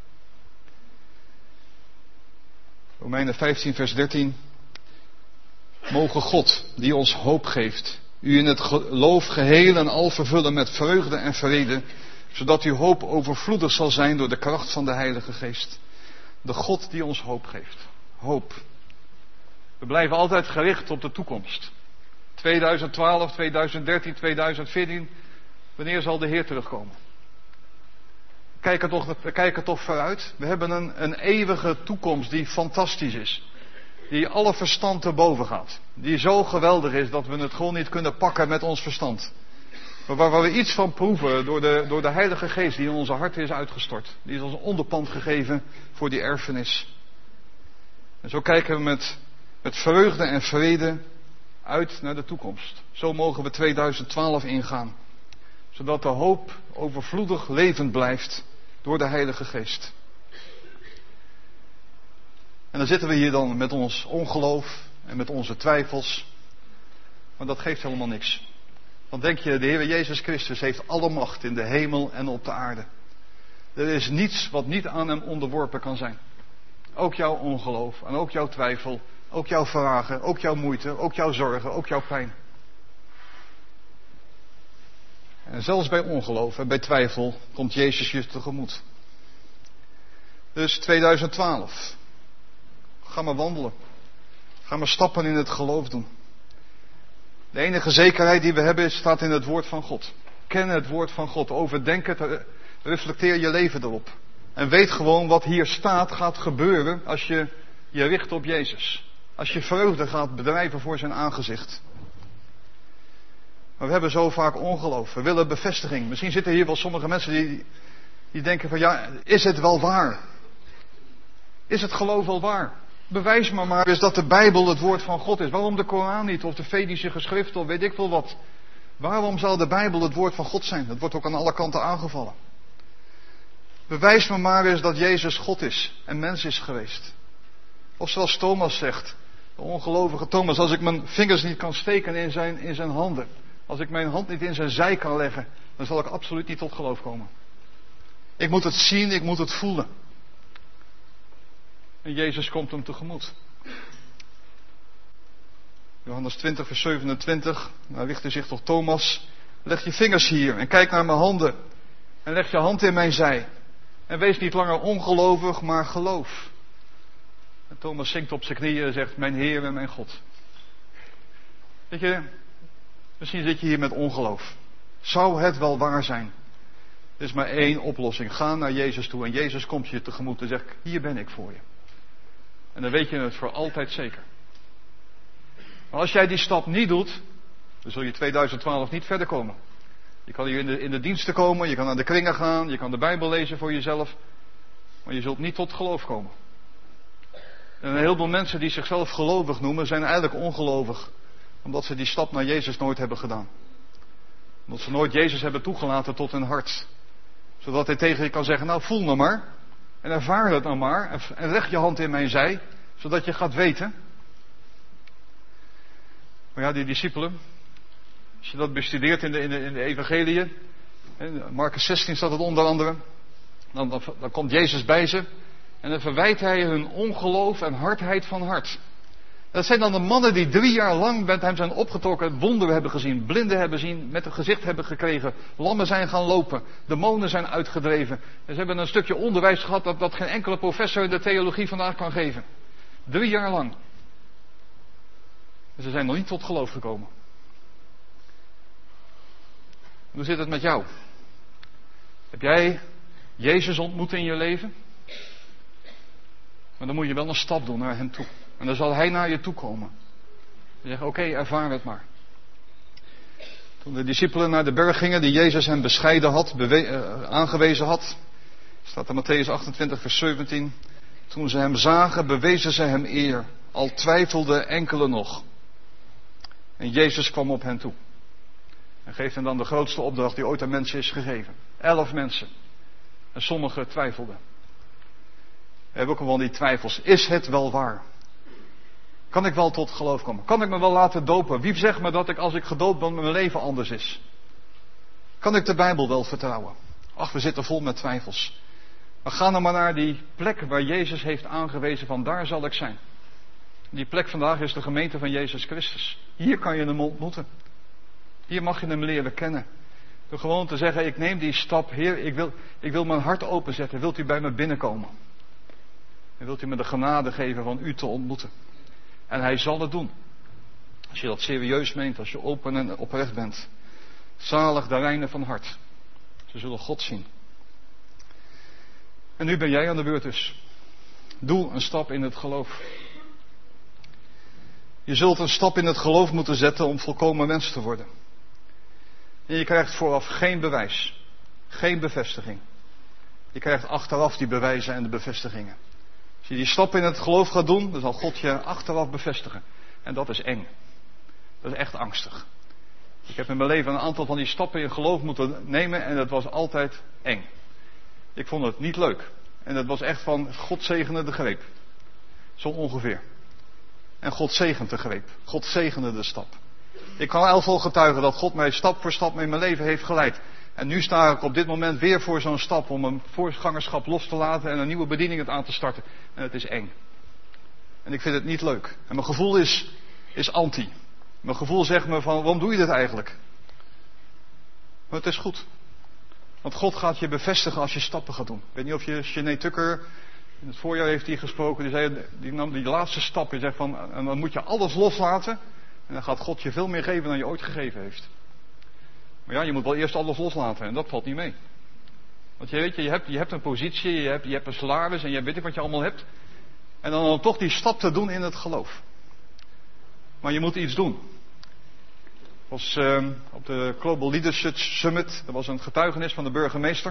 Romeinen vijftien vers dertien. Mogen God, die ons hoop geeft, u in het geloof geheel en al vervullen met vreugde en vrede, zodat uw hoop overvloedig zal zijn door de kracht van de Heilige Geest. De God die ons hoop geeft. Hoop. We blijven altijd gericht op de toekomst. tweeduizend twaalf, tweeduizend dertien, tweeduizend veertien. Wanneer zal de Heer terugkomen? We kijken toch, we kijken toch vooruit. We hebben een, een eeuwige toekomst die fantastisch is. Die alle verstand te boven gaat. Die zo geweldig is dat we het gewoon niet kunnen pakken met ons verstand. Maar waar we iets van proeven door de, door de Heilige Geest die in onze harten is uitgestort. Die is ons onderpand gegeven voor die erfenis. En zo kijken we met, met vreugde en vrede uit naar de toekomst. Zo mogen we tweeduizend twaalf ingaan. Zodat de hoop overvloedig levend blijft door de Heilige Geest. En dan zitten we hier dan met ons ongeloof en met onze twijfels. Maar dat geeft helemaal niks. Want denk je, de Heer Jezus Christus heeft alle macht in de hemel en op de aarde. Er is niets wat niet aan Hem onderworpen kan zijn. Ook jouw ongeloof en ook jouw twijfel, ook jouw vragen, ook jouw moeite, ook jouw zorgen, ook jouw pijn. En zelfs bij ongeloof en bij twijfel komt Jezus je tegemoet. Dus tweeduizend twaalf. Ga maar wandelen. Ga maar stappen in het geloof doen. De enige zekerheid die we hebben staat in het woord van God. Ken het woord van God. Overdenk het. Reflecteer je leven erop. En weet gewoon wat hier staat gaat gebeuren als je je richt op Jezus. Als je vreugde gaat bedrijven voor zijn aangezicht. Maar we hebben zo vaak ongeloof. We willen bevestiging. Misschien zitten hier wel sommige mensen die, die denken van ja, is het wel waar? Is het geloof wel waar? Bewijs me maar eens dat de Bijbel het woord van God is. Waarom de Koran niet? Of de Vedische geschriften of weet ik veel wat. Waarom zou de Bijbel het woord van God zijn? Dat wordt ook aan alle kanten aangevallen. Bewijs me maar eens dat Jezus God is en mens is geweest. Of zoals Thomas zegt. De ongelovige Thomas. Als ik mijn vingers niet kan steken in zijn, in zijn handen. Als ik mijn hand niet in zijn zij kan leggen. Dan zal ik absoluut niet tot geloof komen. Ik moet het zien, ik moet het voelen. En Jezus komt hem tegemoet. Johannes twintig vers zevenentwintig. Nou richt hij zich tot Thomas. Leg je vingers hier en kijk naar mijn handen. En leg je hand in mijn zij. En wees niet langer ongelovig, maar geloof. En Thomas zinkt op zijn knieën en zegt, mijn Heer en mijn God. Weet je, misschien zit je hier met ongeloof. Zou het wel waar zijn? Er is maar één oplossing. Ga naar Jezus toe en Jezus komt je tegemoet en zegt, hier ben ik voor je. En dan weet je het voor altijd zeker. Maar als jij die stap niet doet, dan zul je tweeduizend twaalf niet verder komen. Je kan hier in de, in de diensten komen, je kan naar de kringen gaan, je kan de Bijbel lezen voor jezelf. Maar je zult niet tot geloof komen. En een heleboel mensen die zichzelf gelovig noemen, zijn eigenlijk ongelovig. Omdat ze die stap naar Jezus nooit hebben gedaan. Omdat ze nooit Jezus hebben toegelaten tot hun hart. Zodat hij tegen je kan zeggen, nou voel me maar. En ervaar het nou maar. En leg je hand in mijn zij. Zodat je gaat weten. Maar ja, die discipelen. Als je dat bestudeert in de, in de, in de evangeliën. In Marcus zestien staat het onder andere. Dan, dan, dan komt Jezus bij ze. En dan verwijt hij hun ongeloof en hardheid van hart. Dat zijn dan de mannen die drie jaar lang met hem zijn opgetrokken, wonderen hebben gezien, blinden hebben zien, met een gezicht hebben gekregen, lammen zijn gaan lopen, demonen zijn uitgedreven. En ze hebben een stukje onderwijs gehad dat, dat geen enkele professor in de theologie vandaag kan geven. Drie jaar lang. En ze zijn nog niet tot geloof gekomen. Hoe zit het met jou? Heb jij Jezus ontmoet in je leven? Maar dan moet je wel een stap doen naar hem toe. En dan zal hij naar je toe komen. En zeggen, oké, okay, ervaar het maar. Toen de discipelen naar de berg gingen die Jezus hen bescheiden had, bewe- uh, aangewezen had. Staat in Matthäus achtentwintig vers zeventien. Toen ze hem zagen, bewezen ze hem eer. Al twijfelden enkele nog. En Jezus kwam op hen toe. En geeft hen dan de grootste opdracht die ooit aan mensen is gegeven. Elf mensen. En sommigen twijfelden. We hebben ook gewoon die twijfels. Is het wel waar? Kan ik wel tot geloof komen? Kan ik me wel laten dopen? Wie zegt me dat ik als ik gedoopt ben mijn leven anders is? Kan ik de Bijbel wel vertrouwen? Ach, we zitten vol met twijfels. Maar ga nou maar naar die plek waar Jezus heeft aangewezen van daar zal ik zijn. Die plek vandaag is de gemeente van Jezus Christus. Hier kan je hem ontmoeten. Hier mag je hem leren kennen. Door gewoon te zeggen, ik neem die stap. Heer, ik wil, ik wil mijn hart openzetten. Wilt u bij me binnenkomen? En wilt u me de genade geven van u te ontmoeten? En hij zal het doen. Als je dat serieus meent, als je open en oprecht bent. Zalig de reinen van hart. Ze zullen God zien. En nu ben jij aan de beurt dus. Doe een stap in het geloof. Je zult een stap in het geloof moeten zetten om volkomen mens te worden. En je krijgt vooraf geen bewijs. Geen bevestiging. Je krijgt achteraf die bewijzen en de bevestigingen. Als je die stap in het geloof gaat doen, dan zal God je achteraf bevestigen. En dat is eng. Dat is echt angstig. Ik heb in mijn leven een aantal van die stappen in geloof moeten nemen en dat was altijd eng. Ik vond het niet leuk. En dat was echt van God zegene de greep. Zo ongeveer. En God zegent de greep. God zegende de stap. Ik kan elftal getuigen dat God mij stap voor stap in mijn leven heeft geleid. En nu sta ik op dit moment weer voor zo'n stap om een voorgangerschap los te laten en een nieuwe bediening aan te starten. En het is eng. En ik vind het niet leuk. En mijn gevoel is, is anti. Mijn gevoel zegt me van, waarom doe je dit eigenlijk? Maar het is goed. Want God gaat je bevestigen als je stappen gaat doen. Ik weet niet of je Jeanette Tucker, in het voorjaar heeft hij gesproken, die, zei, die nam die laatste stap. Die zegt van, en dan moet je alles loslaten. En dan gaat God je veel meer geven dan je ooit gegeven heeft. Maar ja, je moet wel eerst alles loslaten en dat valt niet mee. Want je weet, je hebt, je hebt een positie, je hebt, je hebt een salaris en je weet ik wat je allemaal hebt. En dan om toch die stap te doen in het geloof. Maar je moet iets doen. Ik was uh, op de Global Leadership Summit, er was een getuigenis van de burgemeester.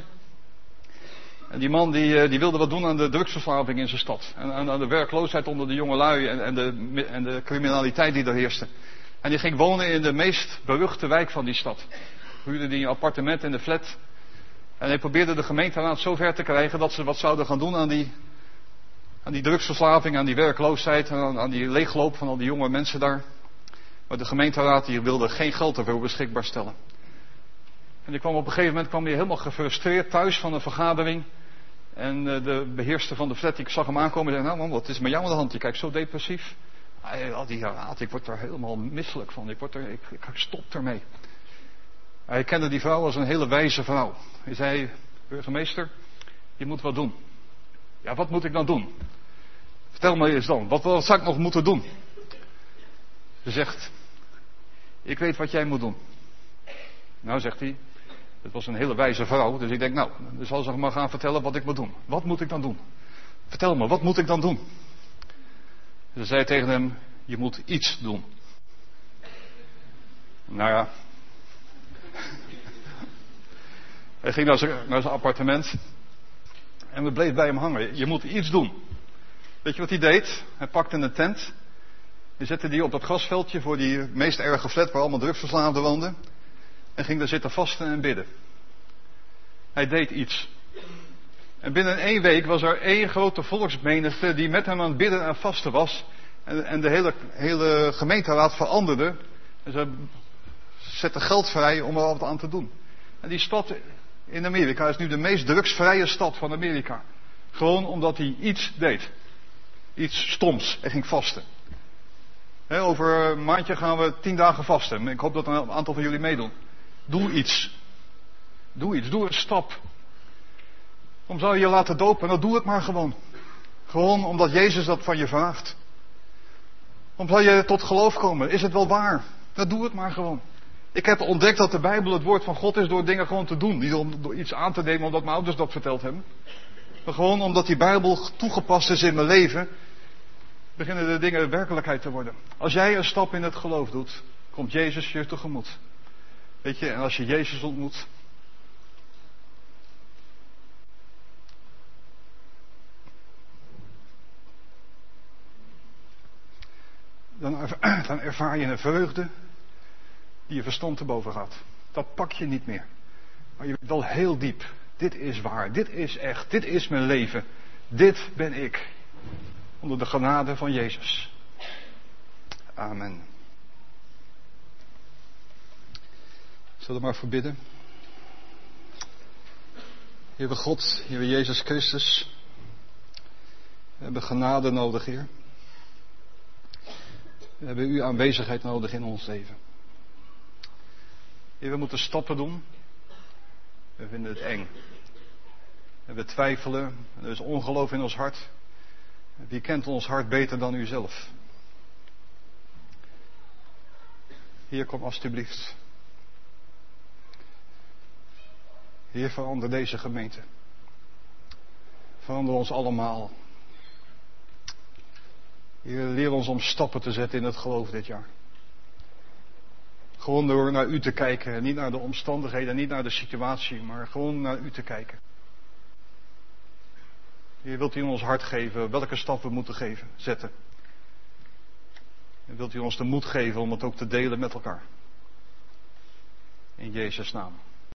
En die man die, uh, die wilde wat doen aan de drugsverslaving in zijn stad. En aan, aan de werkloosheid onder de jongelui en, en, de, en de criminaliteit die er heerste. En die ging wonen in de meest beruchte wijk van die stad. Huurde die een appartement in de flat. En hij probeerde de gemeenteraad zo ver te krijgen dat ze wat zouden gaan doen aan die, aan die drugsverslaving, aan die werkloosheid, aan, aan die leegloop van al die jonge mensen daar. Maar de gemeenteraad die wilde geen geld ervoor beschikbaar stellen. En die kwam op een gegeven moment kwam hij helemaal gefrustreerd thuis van een vergadering. En de beheerster van de flat, ik zag hem aankomen en zei, nou man, wat is met jou aan de hand? Je kijkt zo depressief. Hij, die raad, ik word er helemaal misselijk van. Ik, word er, ik, ik stop ermee. Hij kende die vrouw als een hele wijze vrouw. Hij zei, burgemeester, je moet wat doen. Ja, wat moet ik dan doen? Vertel me eens dan, wat, wat zou ik nog moeten doen? Ze zegt, ik weet wat jij moet doen. Nou, zegt hij, het was een hele wijze vrouw, dus ik denk, nou, dan zal ze maar gaan vertellen wat ik moet doen. Wat moet ik dan doen? Vertel me, wat moet ik dan doen? Ze zei tegen hem, je moet iets doen. Nou ja. Hij ging naar zijn, naar zijn appartement. En we bleven bij hem hangen. Je moet iets doen. Weet je wat hij deed? Hij pakte een tent. Hij zette die op dat grasveldje voor die meest erge flat waar allemaal drugsverslaafden woonden. En ging daar zitten vasten en bidden. Hij deed iets. En binnen één week was er één grote volksmenigte die met hem aan het bidden en vasten was. En, en de hele, hele gemeenteraad veranderde. En ze zetten geld vrij om er wat aan te doen. En die stad in Amerika is nu de meest drugsvrije stad van Amerika. Gewoon omdat hij iets deed. Iets stoms. Hij ging vasten. He, over een maandje gaan we tien dagen vasten. Ik hoop dat een aantal van jullie meedoen. Doe iets. Doe iets. Doe een stap. Waarom zou je je laten dopen? Nou, doe het maar gewoon. Gewoon omdat Jezus dat van je vraagt. Waarom zou je tot geloof komen? Is het wel waar? Nou, doe het maar gewoon. Ik heb ontdekt dat de Bijbel het woord van God is door dingen gewoon te doen. Niet om door iets aan te nemen omdat mijn ouders dat verteld hebben. Maar gewoon omdat die Bijbel toegepast is in mijn leven. Beginnen de dingen werkelijkheid te worden. Als jij een stap in het geloof doet, komt Jezus je tegemoet. Weet je, en als je Jezus ontmoet, dan, ervaar, dan ervaar je een vreugde die je verstand te boven gaat. Dat pak je niet meer. Maar je weet wel heel diep. Dit is waar. Dit is echt. Dit is mijn leven. Dit ben ik. Onder de genade van Jezus. Amen. Zullen we maar verbidden? Heere God, Heere Jezus Christus. We hebben genade nodig, Heer. We hebben uw aanwezigheid nodig in ons leven. Heer, we moeten stappen doen. We vinden het eng. En we twijfelen. Er is ongeloof in ons hart. Wie kent ons hart beter dan u zelf? Heer, kom alstublieft. Heer, verander deze gemeente. Verander ons allemaal. Heer, leer ons om stappen te zetten in het geloof dit jaar. Gewoon door naar u te kijken. Niet naar de omstandigheden, niet naar de situatie, maar gewoon naar u te kijken. Heer, wilt u ons hart geven welke stap we moeten geven, zetten. En wilt u ons de moed geven om het ook te delen met elkaar. In Jezus' naam.